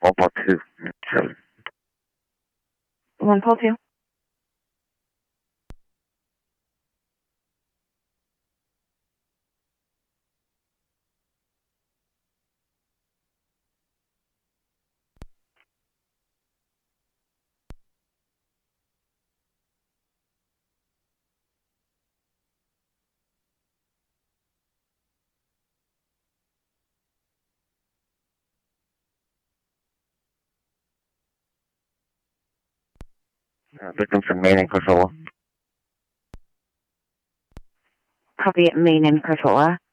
142. 142. Victims in Maine and Corolla. Copy at Maine and Crotola.